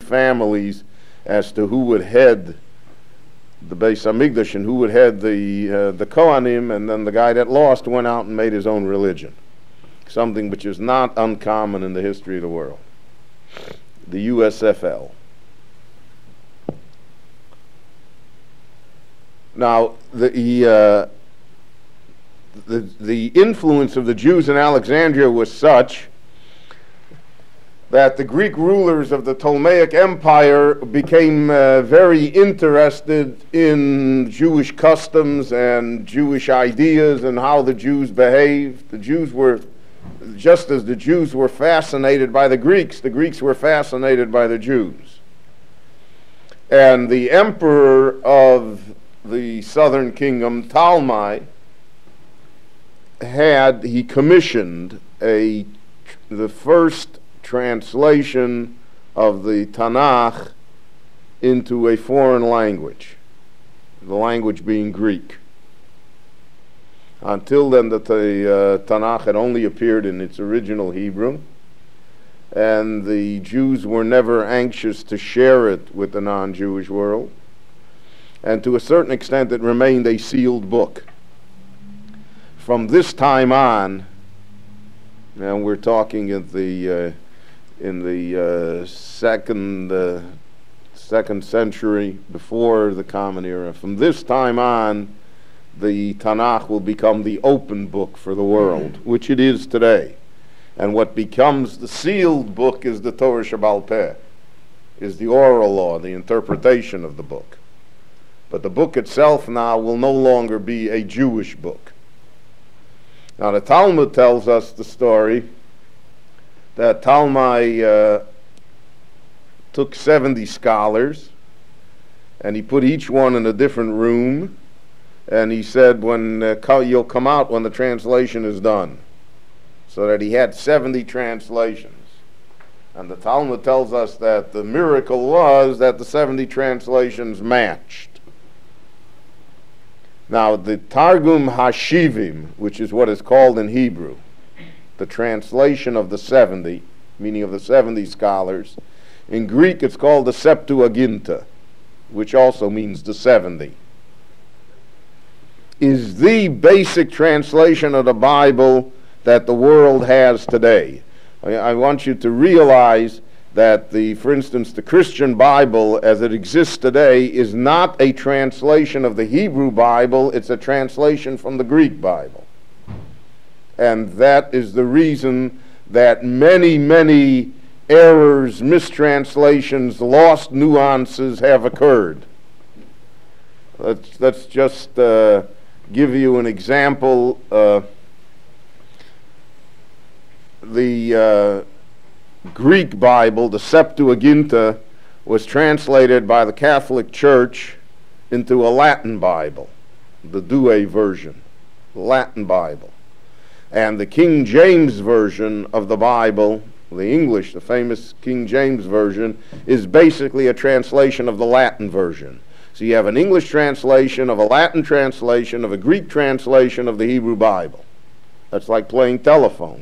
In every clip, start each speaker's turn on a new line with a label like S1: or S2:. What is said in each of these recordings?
S1: families as to who would head the Beis Hamikdash and who would head the Kohanim, and then the guy that lost went out and made his own religion. Something which is not uncommon in the history of the world. The USFL. Now, the influence of the Jews in Alexandria was such that the Greek rulers of the Ptolemaic Empire became very interested in Jewish customs and Jewish ideas and how the Jews behaved. The Jews were, just as the Jews were fascinated by the Greeks were fascinated by the Jews. And the emperor of the southern kingdom, Ptolemy, he commissioned the first translation of the Tanakh into a foreign language, the language being Greek. Until then, the Tanakh had only appeared in its original Hebrew, and the Jews were never anxious to share it with the non-Jewish world, and to a certain extent it remained a sealed book. From this time on, and we're talking in the second century before the Common Era, from this time on, the Tanakh will become the open book for the world, which it is today. And what becomes the sealed book is the Torah Shebaal Peh, is the oral law, the interpretation of the book. But the book itself now will no longer be a Jewish book. Now the Talmud tells us the story that Talmai took 70 scholars and he put each one in a different room, and he said, you'll come out when the translation is done. So that he had 70 translations. And the Talmud tells us that the miracle was that the 70 translations matched. Now, the Targum Hashivim, which is what is called in Hebrew, the translation of the 70, meaning of the 70 scholars, in Greek it's called the Septuaginta, which also means the 70, is the basic translation of the Bible that the world has today. I want you to realize that for instance, the Christian Bible as it exists today is not a translation of the Hebrew Bible, it's a translation from the Greek Bible. And that is the reason that many, many errors, mistranslations, lost nuances have occurred. Let's just give you an example. The Greek Bible, the Septuaginta, was translated by the Catholic Church into a Latin Bible, the Douay version, the Latin Bible. And the King James Version of the Bible, the English, the famous King James Version, is basically a translation of the Latin version. So you have an English translation of a Latin translation of a Greek translation of the Hebrew Bible. That's like playing telephone.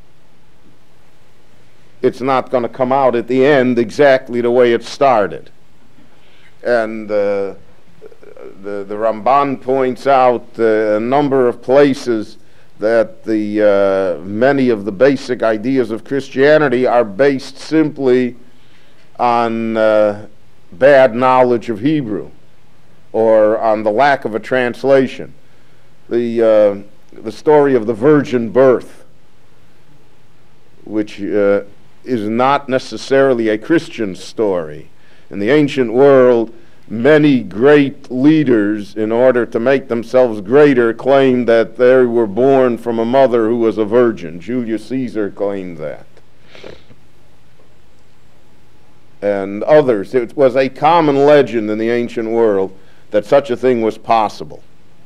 S1: It's not going to come out at the end exactly the way it started. And the Ramban points out a number of places that many of the basic ideas of Christianity are based simply on bad knowledge of Hebrew or on the lack of a translation. The story of the virgin birth, which is not necessarily a Christian story. In the ancient world, many great leaders, in order to make themselves greater, claimed that they were born from a mother who was a virgin. Julius Caesar claimed that. And others. It was a common legend in the ancient world that such a thing was possible.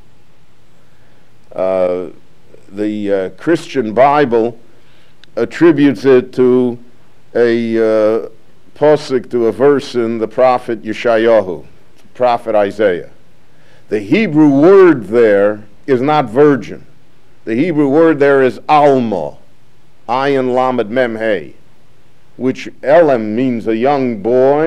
S1: The Christian Bible attributes it to a posuk, to a verse in the prophet Yeshayahu, prophet Isaiah. The Hebrew word there is not virgin. The Hebrew word there is alma, ayin lamed mem hey, which elam means a young boy,